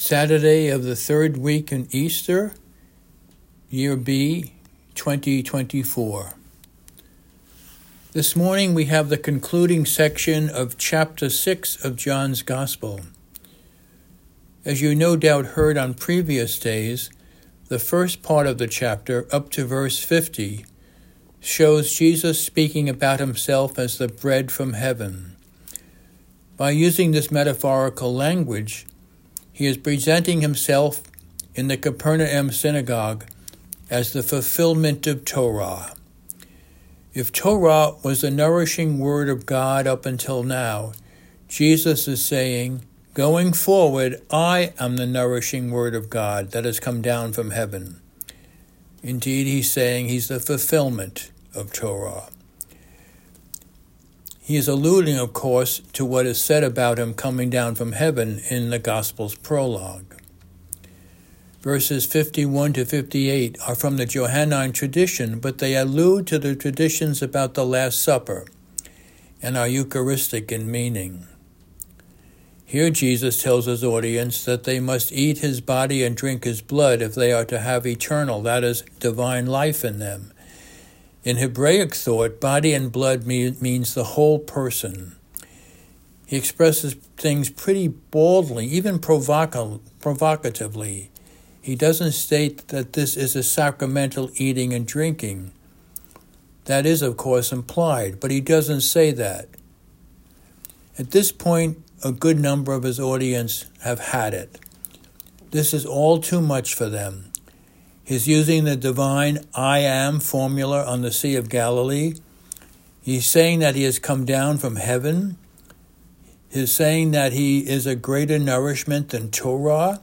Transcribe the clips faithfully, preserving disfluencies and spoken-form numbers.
Saturday of the third week in Easter, Year B, twenty twenty-four. This morning we have the concluding section of chapter six of John's Gospel. As you no doubt heard on previous days, the first part of the chapter, up to verse fifty, shows Jesus speaking about himself as the bread from heaven. By using this metaphorical language, he is presenting himself in the Capernaum synagogue as the fulfillment of Torah. If Torah was the nourishing word of God up until now, Jesus is saying, going forward, I am the nourishing word of God that has come down from heaven. Indeed, he's saying he's the fulfillment of Torah. He is alluding, of course, to what is said about him coming down from heaven in the Gospel's prologue. Verses fifty-one to fifty-eight are from the Johannine tradition, but they allude to the traditions about the Last Supper and are Eucharistic in meaning. Here Jesus tells his audience that they must eat his body and drink his blood if they are to have eternal, that is, divine life in them. In Hebraic thought, body and blood means the whole person. He expresses things pretty baldly, even provoca- provocatively. He doesn't state that this is a sacramental eating and drinking. That is, of course, implied, but he doesn't say that. At this point, a good number of his audience have had it. This is all too much for them. He's using the divine I am formula on the Sea of Galilee. He's saying that he has come down from heaven. He's saying that he is a greater nourishment than Torah.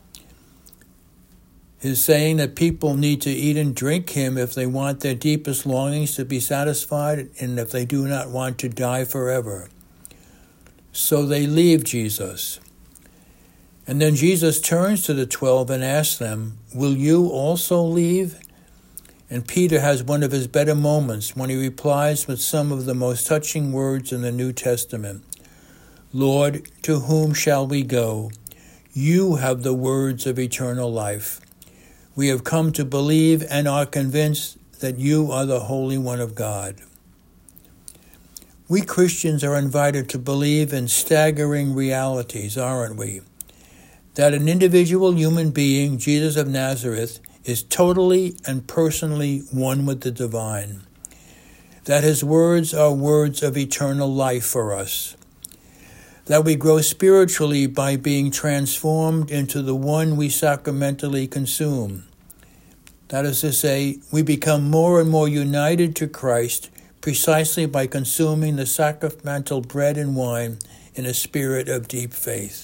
He's saying that people need to eat and drink him if they want their deepest longings to be satisfied and if they do not want to die forever. So they leave Jesus. And then Jesus turns to the twelve and asks them, will you also leave? And Peter has one of his better moments when he replies with some of the most touching words in the New Testament. Lord, to whom shall we go? You have the words of eternal life. We have come to believe and are convinced that you are the Holy One of God. We Christians are invited to believe in staggering realities, aren't we? That an individual human being, Jesus of Nazareth, is totally and personally one with the divine. That his words are words of eternal life for us. That we grow spiritually by being transformed into the one we sacramentally consume. That is to say, we become more and more united to Christ precisely by consuming the sacramental bread and wine in a spirit of deep faith.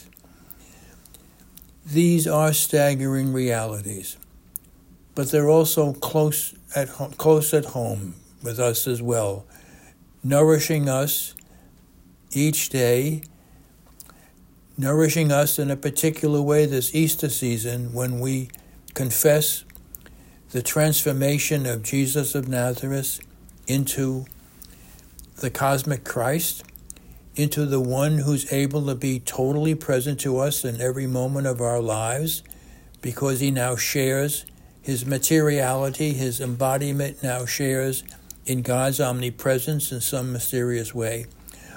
These are staggering realities, but they're also close at home, close at home with us as well, nourishing us each day, nourishing us in a particular way this Easter season when we confess the transformation of Jesus of Nazareth into the cosmic Christ, into the one who's able to be totally present to us in every moment of our lives because he now shares his materiality, his embodiment now shares in God's omnipresence in some mysterious way.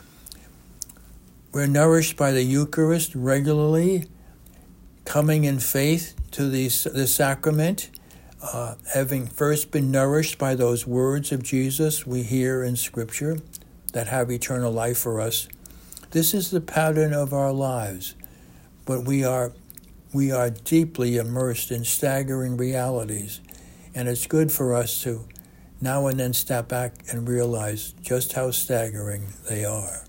We're nourished by the Eucharist regularly, coming in faith to the, the sacrament, uh, having first been nourished by those words of Jesus we hear in Scripture that have eternal life for us. This is the pattern of our lives, but we are we are deeply immersed in staggering realities, and it's good for us to now and then step back and realize just how staggering they are.